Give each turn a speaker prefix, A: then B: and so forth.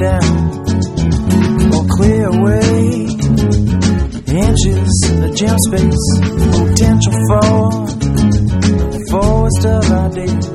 A: down or clear away inches of gem space, potential for the forest of ideas.